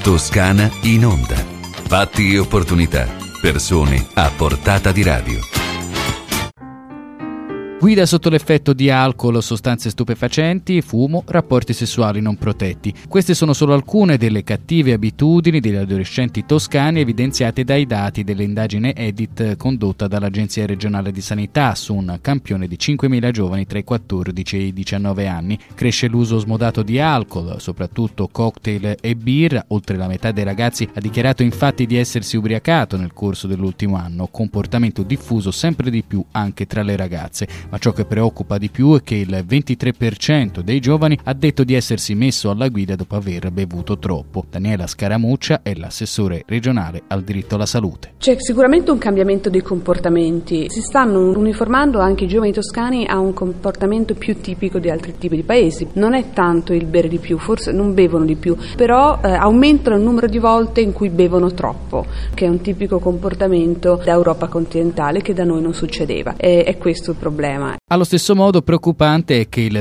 Toscana in onda. Fatti e opportunità. Persone a portata di radio. Guida sotto l'effetto di alcol, sostanze stupefacenti, fumo, rapporti sessuali non protetti. Queste sono solo alcune delle cattive abitudini degli adolescenti toscani evidenziate dai dati dell'indagine EDIT condotta dall'Agenzia regionale di sanità su un campione di 5.000 giovani tra i 14 e i 19 anni. Cresce l'uso smodato di alcol, soprattutto cocktail e birra. Oltre la metà dei ragazzi ha dichiarato infatti di essersi ubriacato nel corso dell'ultimo anno, comportamento diffuso sempre di più anche tra le ragazze. Ma ciò che preoccupa di più è che il 23% dei giovani ha detto di essersi messo alla guida dopo aver bevuto troppo. Daniela Scaramuccia è l'assessore regionale al diritto alla salute. C'è sicuramente un cambiamento dei comportamenti. Si stanno uniformando anche i giovani toscani a un comportamento più tipico di altri tipi di paesi. Non è tanto il bere di più, forse non bevono di più, però aumentano il numero di volte in cui bevono troppo, che è un tipico comportamento da Europa continentale che da noi non succedeva. È questo il problema. Allo stesso modo preoccupante è che il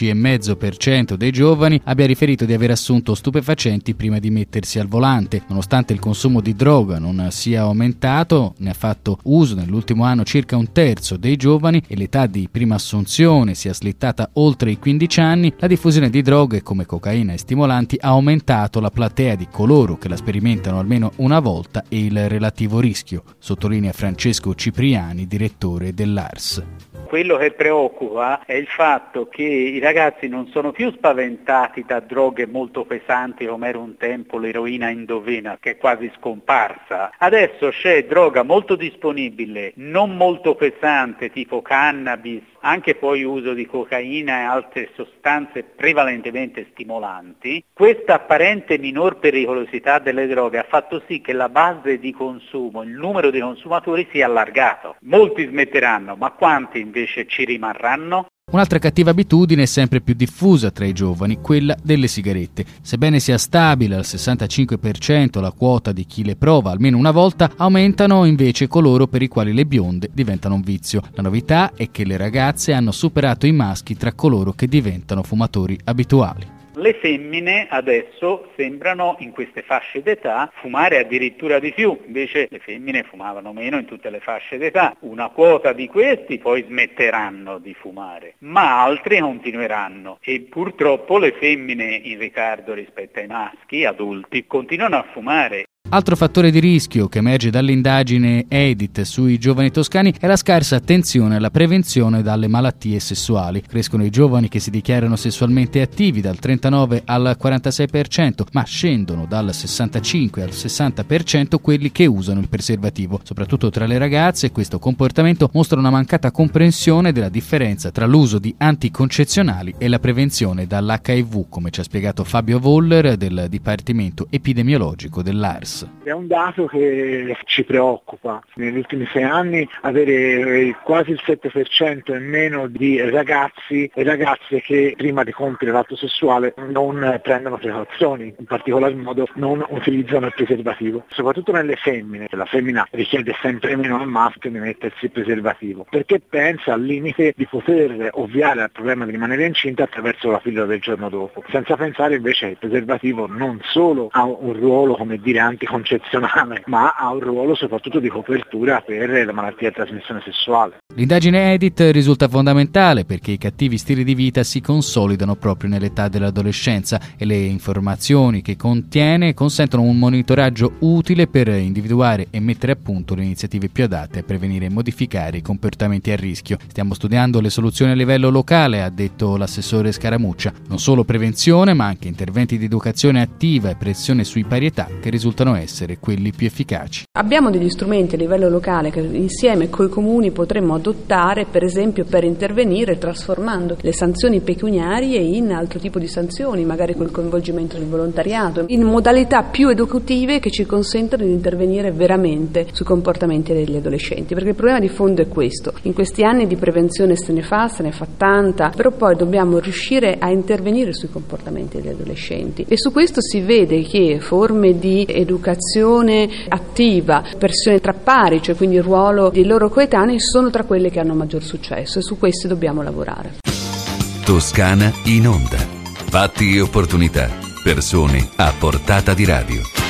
12,5% dei giovani abbia riferito di aver assunto stupefacenti prima di mettersi al volante. Nonostante il consumo di droga non sia aumentato, ne ha fatto uso nell'ultimo anno circa un terzo dei giovani e l'età di prima assunzione sia slittata oltre i 15 anni, la diffusione di droghe come cocaina e stimolanti ha aumentato la platea di coloro che la sperimentano almeno una volta e il relativo rischio, sottolinea Francesco Cipriani, direttore dell'ARS. Quello che preoccupa è il fatto che i ragazzi non sono più spaventati da droghe molto pesanti come era un tempo l'eroina endovena, che è quasi scomparsa. Adesso c'è droga molto disponibile, non molto pesante, tipo cannabis, anche poi uso di cocaina e altre sostanze prevalentemente stimolanti. Questa apparente minor pericolosità delle droghe ha fatto sì che la base di consumo, il numero di consumatori sia allargato. Molti smetteranno, ma quanti invece ci rimarranno? Un'altra cattiva abitudine è sempre più diffusa tra i giovani, quella delle sigarette. Sebbene sia stabile al 65% la quota di chi le prova almeno una volta, aumentano invece coloro per i quali le bionde diventano un vizio. La novità è che le ragazze hanno superato i maschi tra coloro che diventano fumatori abituali. Le femmine adesso sembrano in queste fasce d'età fumare addirittura di più, invece le femmine fumavano meno in tutte le fasce d'età. Una quota di questi poi smetteranno di fumare, ma altri continueranno e purtroppo le femmine in ritardo rispetto ai maschi adulti continuano a fumare. Altro fattore di rischio che emerge dall'indagine EDIT sui giovani toscani è la scarsa attenzione alla prevenzione dalle malattie sessuali. Crescono i giovani che si dichiarano sessualmente attivi dal 39 al 46%, ma scendono dal 65 al 60% quelli che usano il preservativo. Soprattutto tra le ragazze questo comportamento mostra una mancata comprensione della differenza tra l'uso di anticoncezionali e la prevenzione dall'HIV, come ci ha spiegato Fabio Voller del Dipartimento Epidemiologico dell'ARS. È un dato che ci preoccupa. Negli ultimi 6 anni avere quasi il 7% e meno di ragazzi e ragazze che prima di compiere l'atto sessuale non prendono precauzioni, in particolar modo non utilizzano il preservativo. Soprattutto nelle femmine, la femmina richiede sempre meno al maschio di mettersi il preservativo, perché pensa al limite di poter ovviare al problema di rimanere incinta attraverso la pillola del giorno dopo, senza pensare invece che il preservativo non solo ha un ruolo, come dire, anticoncezionale, ma ha un ruolo soprattutto di copertura per la malattia di trasmissione sessuale. L'indagine EDIT risulta fondamentale perché i cattivi stili di vita si consolidano proprio nell'età dell'adolescenza e le informazioni che contiene consentono un monitoraggio utile per individuare e mettere a punto le iniziative più adatte a prevenire e modificare i comportamenti a rischio. Stiamo studiando le soluzioni a livello locale, ha detto l'assessore Scaramuccia. Non solo prevenzione, ma anche interventi di educazione attiva e pressione sui parietà che risultano essere quelli più efficaci. Abbiamo degli strumenti a livello locale che insieme coi comuni potremmo adottare, per esempio per intervenire trasformando le sanzioni pecuniarie in altro tipo di sanzioni, magari col coinvolgimento del volontariato, in modalità più educative che ci consentono di intervenire veramente sui comportamenti degli adolescenti, perché il problema di fondo è questo. In questi anni di prevenzione se ne fa tanta, però poi dobbiamo riuscire a intervenire sui comportamenti degli adolescenti e su questo si vede che forme di educazione attiva, pressione tra pari, cioè quindi il ruolo dei loro coetanei, sono tra quelle che hanno maggior successo e su queste dobbiamo lavorare. Toscana in onda. Fatti e opportunità. Persone a portata di radio.